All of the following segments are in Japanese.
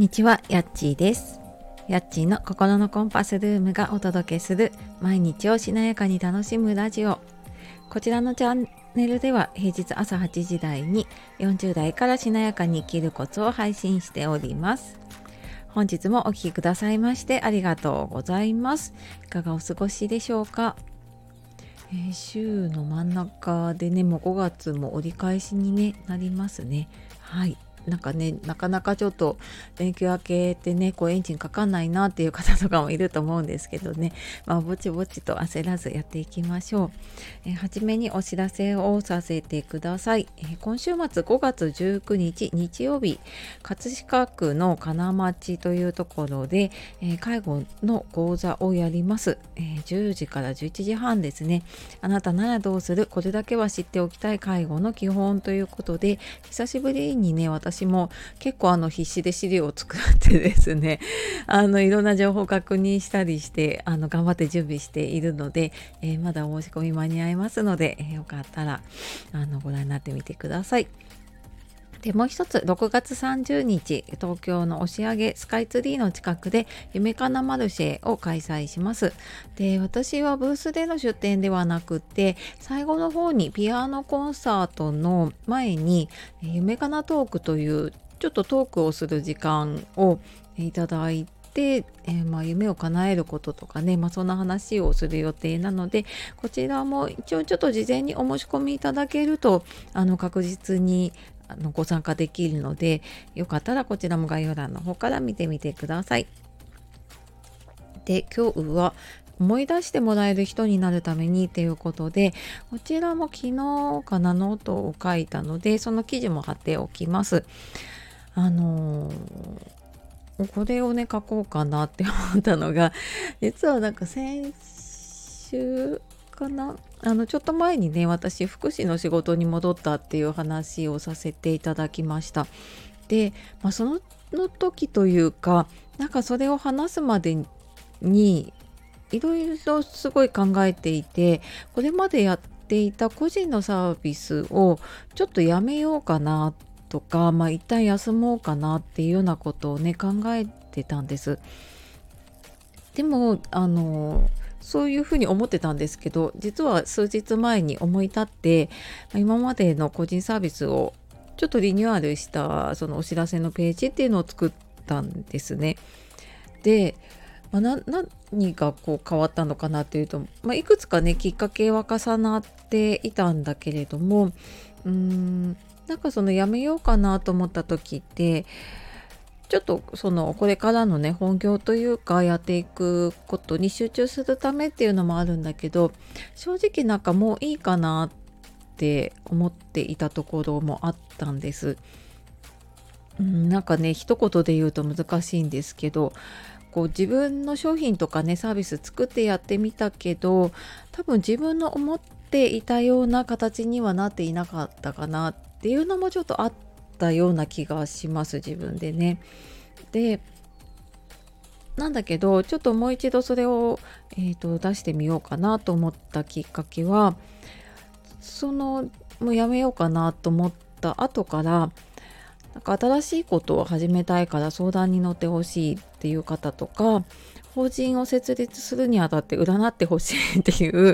にちは、やっちーです。やっちーの心のコンパスルームがお届けする毎日をしなやかに楽しむラジオ。こちらのチャンネルでは平日朝8時台に40代からしなやかに生きるコツを配信しております。本日もお聞きくださいましてありがとうございます。いかがお過ごしでしょうか。週の真ん中でね、もう5月も折り返しに、なりますね。はい。なんかね、なかなかちょっと連休明けてね、エンジンかかんないなっていう方とかもいると思うんですけどね、ぼちぼちと焦らずやっていきましょう。はじめにお知らせをさせてください。今週末5月19日日曜日、葛飾区の金町というところで、介護の講座をやります。10時から11時半ですね。あなたならどうする？これだけは知っておきたい介護の基本ということで、久しぶりにね、私も結構必死で資料を作ってですね、いろんな情報を確認したりして、頑張って準備しているので、まだお申し込み間に合いますので、よかったらご覧になってみてください。でもう一つ、6月30日東京の押上スカイツリーの近くで夢かなマルシェを開催します。で、私はブースでの出展ではなくて、最後の方にピアノコンサートの前に夢かなトークというちょっとトークをする時間をいただいて、夢を叶えることとかね、そんな話をする予定なので、こちらも一応ちょっと事前にお申し込みいただけると確実にご参加できるので、よかったらこちらも概要欄の方から見てみてください。で、今日は思い出してもらえる人になるためにということで、こちらも昨日かなノートを書いたので、その記事も貼っておきます。これをね書こうかなって思ったのが、実は先週かな、ちょっと前にね、私福祉の仕事に戻ったっていう話をさせていただきました。で、その時というか、それを話すまでにいろいろすごい考えていて、これまでやっていた個人のサービスをちょっとやめようかなとか、一旦休もうかなっていうようなことをね考えてたんです。でもそういうふうに思ってたんですけど、実は数日前に思い立って、今までの個人サービスをちょっとリニューアルしたそのお知らせのページっていうのを作ったんですね。で、何が変わったのかなというと、いくつかねきっかけは重なっていたんだけれども、そのやめようかなと思った時って、ちょっとこれからのね本業というかやっていくことに集中するためっていうのもあるんだけど、正直もういいかなって思っていたところもあったんです。一言で言うと難しいんですけど、自分の商品とかねサービス作ってやってみたけど、多分自分の思っていたような形にはなっていなかったかなっていうのもちょっとあったような気がします、自分でね。で、なんだけどちょっともう一度それを、出してみようかなと思ったきっかけは、もうやめようかなと思った後から、新しいことを始めたいから相談に乗ってほしいっていう方とか、法人を設立するにあたって占ってほしいっていう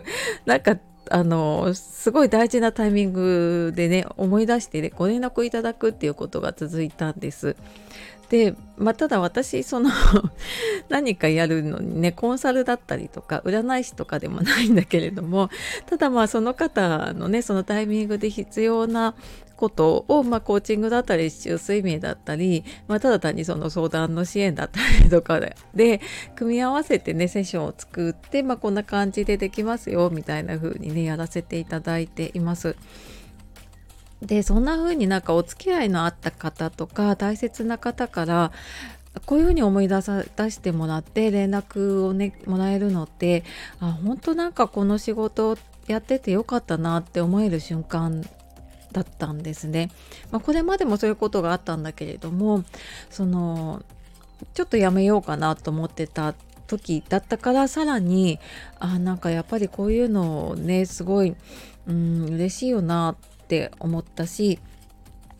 すごい大事なタイミングでね思い出してねご連絡いただくっていうことが続いたんです。で、ただ私何かやるのにねコンサルだったりとか占い師とかでもないんだけれども、ただその方のねそのタイミングで必要なことを、コーチングだったり中睡眠だったり、ただ単にその相談の支援だったりとかで組み合わせてねセッションを作って、こんな感じでできますよみたいな風にねやらせていただいています。で、そんな風にお付き合いのあった方とか大切な方からこういう風に思い出してもらって連絡をねもらえるのって、本当この仕事やっててよかったなって思える瞬間だったんですね。これまでもそういうことがあったんだけれども、ちょっとやめようかなと思ってた時だったから、さらにやっぱりこういうのをねすごい嬉しいよなって思ったし、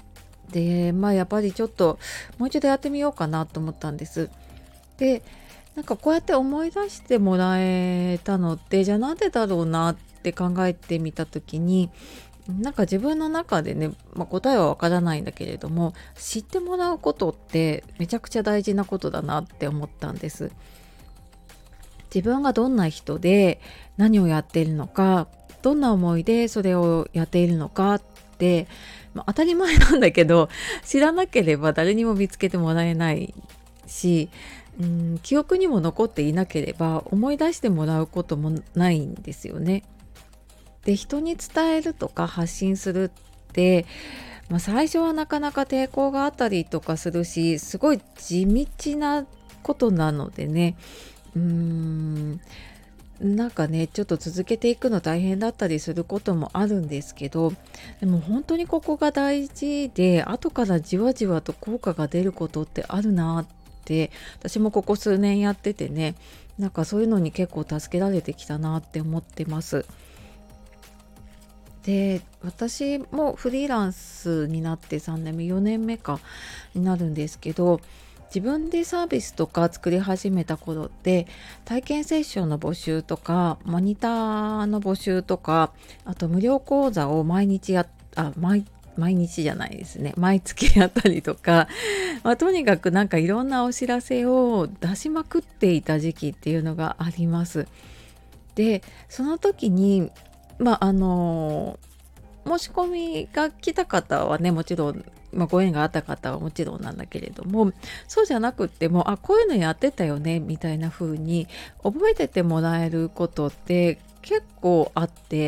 でやっぱりちょっともう一度やってみようかなと思ったんです。でなんかこうやって思い出してもらえたのってじゃあなんでだろうなって考えてみた時に、なんか自分の中でね、答えはわからないんだけれども、知ってもらうことってめちゃくちゃ大事なことだなって思ったんです。自分がどんな人で何をやっているのか、どんな思いでそれをやっているのかって、当たり前なんだけど知らなければ誰にも見つけてもらえないし、記憶にも残っていなければ思い出してもらうこともないんですよね。で人に伝えるとか発信するって、最初はなかなか抵抗があったりとかするし、すごい地道なことなのでね、うーんなんかねちょっと続けていくの大変だったりすることもあるんですけど、でも本当にここが大事で、後からじわじわと効果が出ることってあるなって私もここ数年やっててね、なんかそういうのに結構助けられてきたなって思ってます。で私もフリーランスになって3年目4年目かになるんですけど、自分でサービスとか作り始めた頃って体験セッションの募集とかモニターの募集とか、あと無料講座を毎日毎日じゃないですね、毎月やったりとか、とにかくなんかいろんなお知らせを出しまくっていた時期っていうのがあります。でその時に申し込みが来た方はねもちろん、ご縁があった方はもちろんなんだけれども、そうじゃなくってもこういうのやってたよねみたいな風に覚えててもらえることって結構あって、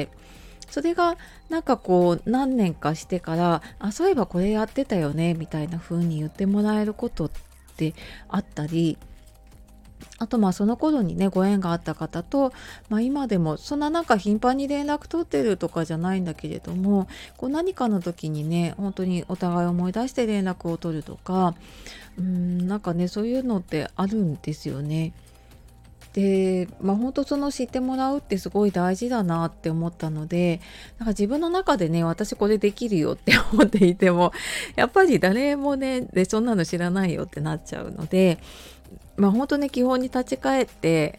それがなんかこう何年かしてからそういえばこれやってたよねみたいな風に言ってもらえることってあったり、あとその頃にねご縁があった方と、今でもそんななんか頻繁に連絡取ってるとかじゃないんだけれども、こう何かの時にね本当にお互い思い出して連絡を取るとか、なんかねそういうのってあるんですよね。で、本当その知ってもらうってすごい大事だなって思ったので、なんか自分の中でね私これできるよって思っていてもやっぱり誰もねそんなの知らないよってなっちゃうので、本当に基本に立ち返って、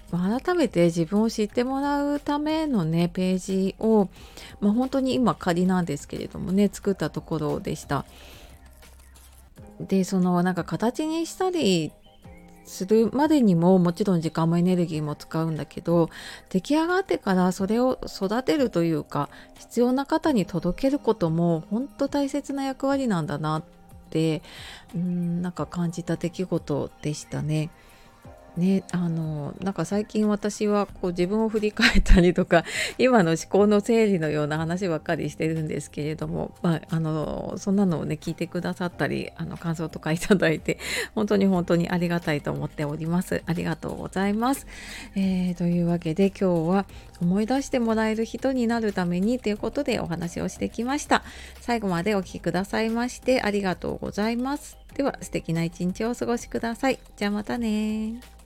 改めて自分を知ってもらうためのねページを、本当に今仮なんですけれどもね作ったところでした。でそのなんか形にしたりするまでにももちろん時間もエネルギーも使うんだけど、出来上がってからそれを育てるというか必要な方に届けることも本当大切な役割なんだなって、なんか感じた出来事でしたね。なんか最近私はこう自分を振り返ったりとか今の思考の整理のような話ばっかりしてるんですけれども、そんなのをね聞いてくださったり感想とかいただいて本当に本当にありがたいと思っております。ありがとうございます。というわけで今日は思い出してもらえる人になるためにということでお話をしてきました。最後までお聞きくださいましてありがとうございます。では素敵な一日をお過ごしください。じゃあまたね。